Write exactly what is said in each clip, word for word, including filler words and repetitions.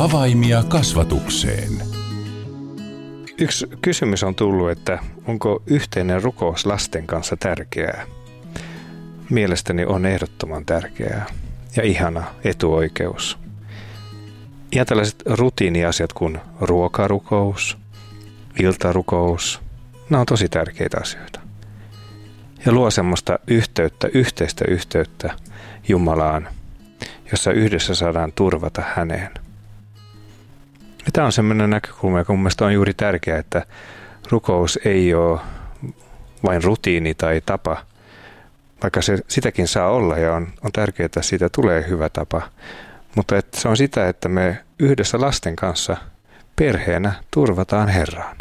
Avaimia kasvatukseen. Yksi kysymys on tullut, että onko yhteinen rukous lasten kanssa tärkeää? Mielestäni on ehdottoman tärkeää ja ihana etuoikeus. Ja tällaiset rutiiniasiat kuin ruokarukous, iltarukous, nämä on tosi tärkeitä asioita. Ja luo semmoista yhteyttä, yhteistä yhteyttä Jumalaan, jossa yhdessä saadaan turvata häneen. Ja tämä on semmoinen näkökulma, joka mun mielestä on juuri tärkeää, että rukous ei ole vain rutiini tai tapa, vaikka se sitäkin saa olla ja on, on tärkeää, että siitä tulee hyvä tapa. Mutta että se on sitä, että me yhdessä lasten kanssa perheenä turvataan Herraan.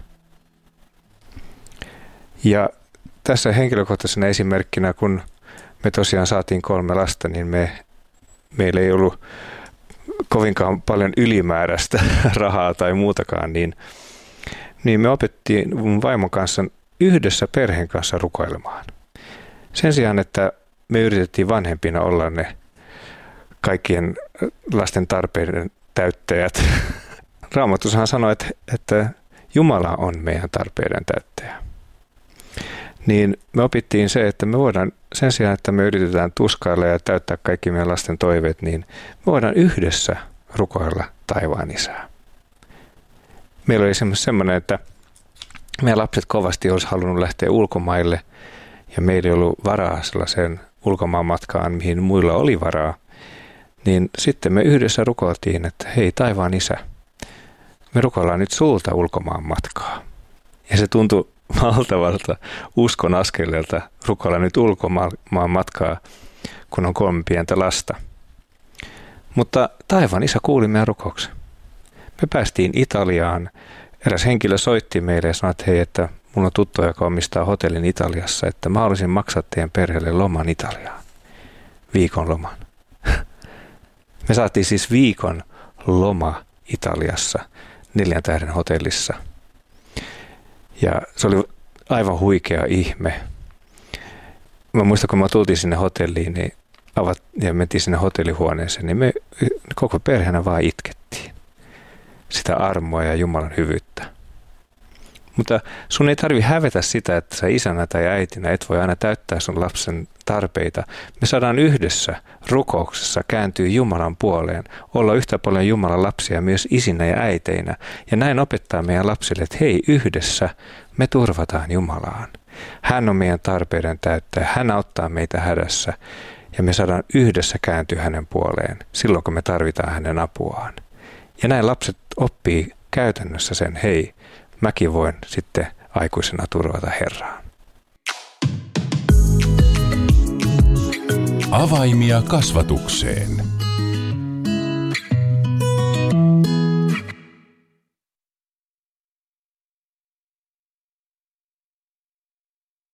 Ja tässä henkilökohtaisena esimerkkinä, kun me tosiaan saatiin kolme lasta, niin me, meillä ei ollut kovinkaan paljon ylimääräistä rahaa tai muutakaan, niin, niin me opettiin mun vaimon kanssa yhdessä perheen kanssa rukoilemaan. Sen sijaan, että me yritettiin vanhempina olla ne kaikkien lasten tarpeiden täyttäjät. Raamatussahan sanoi, että, että Jumala on meidän tarpeiden täyttäjä. Niin me opittiin se, että me voidaan sen sijaan, että me yritetään tuskailla ja täyttää kaikki meidän lasten toiveet, niin me voidaan yhdessä rukoilla taivaan Isää. Meillä oli semmoinen, että meidän lapset kovasti olisi halunnut lähteä ulkomaille ja meillä ei ollut varaa sellaiseen ulkomaan matkaan, mihin muilla oli varaa. Niin sitten me yhdessä rukoiltiin, että hei taivaan Isä, me rukoillaan nyt sulta ulkomaan matkaa. Ja se tuntui valtavalta uskon askeleelta rukoilla nyt ulkomaan matkaa, kun on kolme pientä lasta. Mutta taivaan Isä kuuli meidän rukouksen. Me päästiin Italiaan. Eräs henkilö soitti meille ja sanoi, että hei, että mulla on tuttu, joka omistaa hotellin Italiassa, että mä haluaisin maksaa teidän perheelle loman Italiaan. Viikon loman. Me saatiin siis viikon loma Italiassa neljän tähden hotellissa. Ja se oli aivan huikea ihme. Mä muistan, kun mä tultiin sinne hotelliin niin avat, ja mentiin sinne hotellihuoneeseen, niin me koko perheenä vaan itkettiin sitä armoa ja Jumalan hyvyyttä. Mutta sun ei tarvi hävetä sitä, että sä isänä tai äitinä et voi aina täyttää sun lapsen tarpeita. Me saadaan yhdessä rukouksessa kääntyä Jumalan puoleen, olla yhtä paljon Jumalan lapsia myös isinä ja äiteinä. Ja näin opettaa meidän lapsille, että hei, yhdessä me turvataan Jumalaan. Hän on meidän tarpeiden täyttäjä, hän auttaa meitä hädässä ja me saadaan yhdessä kääntyä hänen puoleen silloin, kun me tarvitaan hänen apuaan. Ja näin lapset oppii käytännössä sen, hei, mäkin voin sitten aikuisena turvata Herraan. Avaimia kasvatukseen.